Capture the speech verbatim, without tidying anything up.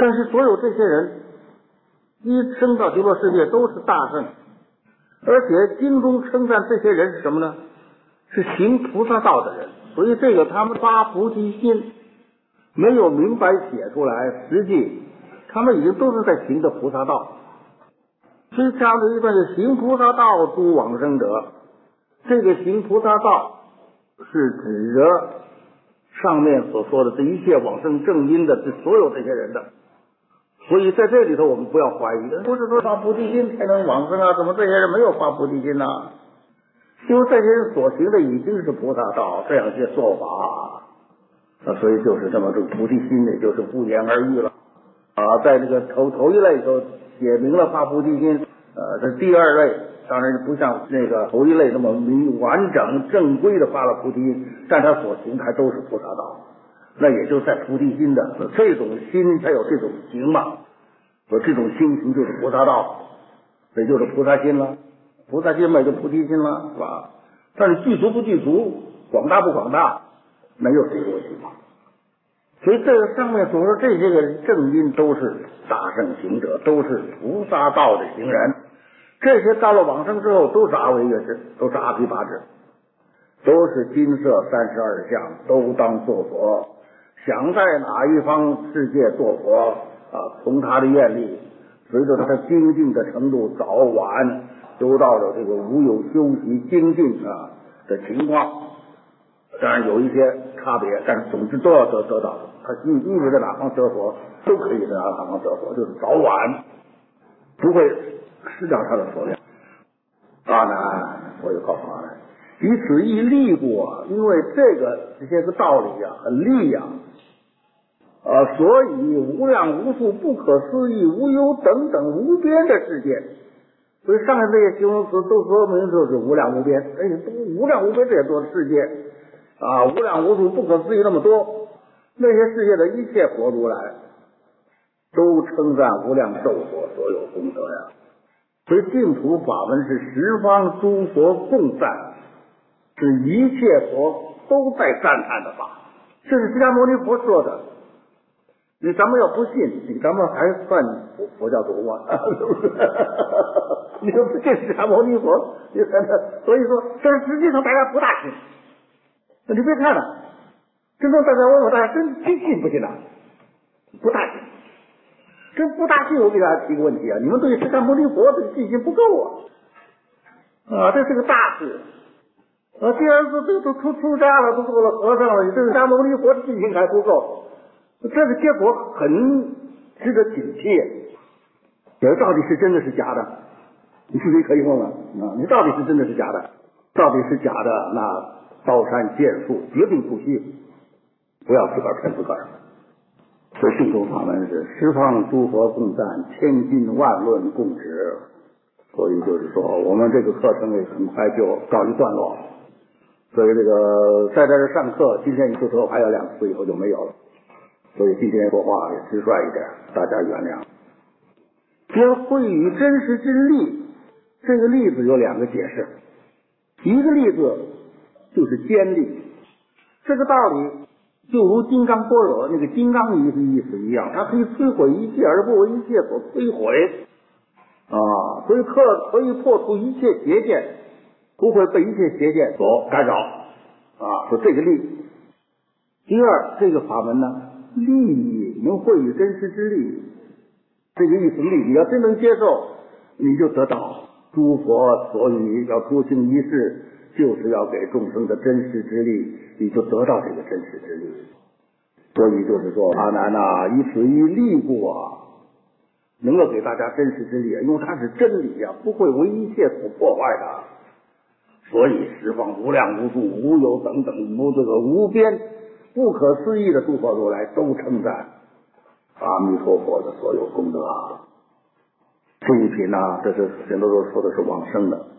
但是所有这些人一升到极乐世界都是大圣，而且经中称赞这些人是什么呢？是行菩萨道的人。所以这个他们发菩提心没有明白写出来，实际他们已经都是在行的菩萨道。所以这样的一段是行菩萨道诸往生者，这个行菩萨道是指着上面所说的这一切往生正因的这所有这些人的。所以在这里头我们不要怀疑，不是说发菩提心才能往生啊，怎么这些人没有发菩提心呢、啊？因为这些人所行的已经是菩萨道，这样一些做法啊，所以就是这么这个菩提心呢，就是不言而喻了啊。在这个头头一类都写明了发菩提心，呃，这第二类当然不像那个头一类那么明完整正规的发了菩提心，但他所行还都是菩萨道，那也就在菩提心的这种心才有这种行嘛，说这种心行就是菩萨道，这就是菩萨心了。菩萨心嘛就菩提心了，是吧？但是具足不具足，广大不广大，那又是一个问题嘛。所以这个上面所说这些个正因都是大圣行者，都是菩萨道的行人。这些到了往生之后都是阿惟越致，都是阿毗跋致，都是金色三十二相，都当作佛。想在哪一方世界做佛啊，从他的愿力，随着他的精进的程度，早晚都到了这个无有休息精进啊的情况。当然有一些差别，但是总之都要得得到。他意意味着哪方得佛，都可以在哪方得佛，就是早晚不会失掉他的所料。阿难，我又告诉阿难，以此意利过，因为这个这些个道理啊，很利呀、啊，呃，所以无量无数、不可思议、无忧等等无边的世界。所以上面这些形容词都说明就是无量无边，而且无量无边这些多世界啊，无量无数、不可思议那么多，那些世界的一切佛如来都称赞无量寿佛所有功德呀。所以净土法门是十方诸佛共赞，是一切佛都在赞叹的法。这是释迦牟尼佛说的。你咱们要不信，你咱们还算佛佛教徒吗？是不是？你说不信释迦牟尼佛，你看他，所以说，但是实际上大家不大信。你别看了，真正大家问问大家真真信不信啊？不大信。这不大信，我给大家提个问题啊，你们对释迦牟尼佛的信心不够啊！啊，这是个大事啊！既然说这都出出家了，都做了和尚了，你对释迦牟尼佛的信心还不够。这个结果很值得警惕，这到底是真的是假的？你自己可以问问啊，你到底是真的是假的？到底是假的？那刀山剑树绝对不信，不要自个儿骗自个儿。所以净土法门是十方诸佛共赞，千经万论共执。所以就是说，我们这个课程也很快就告一段落。所以这个在这儿上课，今天一次课还有两次，以后就没有了。所以今天说话也直率一点，大家原谅。因会与真实之力，这个例子有两个解释。一个例子就是坚力，这个道理就如金刚般若那个金刚意思意思一样，它可以摧毁一切而不为一切所摧毁啊，所以可可以破除一切邪见，不会被一切邪见所干扰啊，说这个力。第二，这个法门呢，利益能会与真实之力，这个意思力，你要真能接受，你就得到诸佛所以要出行一世，就是要给众生的真实之力，你就得到这个真实之力。所以就是说，阿难啊，以此一力故啊，能够给大家真实之力，因为它是真理啊，不会为一切所破坏的。所以十方无量无数、无有等等无这个无边不可思议的诸佛如来都称赞阿弥陀佛的所有功德啊。这一品呢，这是很多都说的是往生的。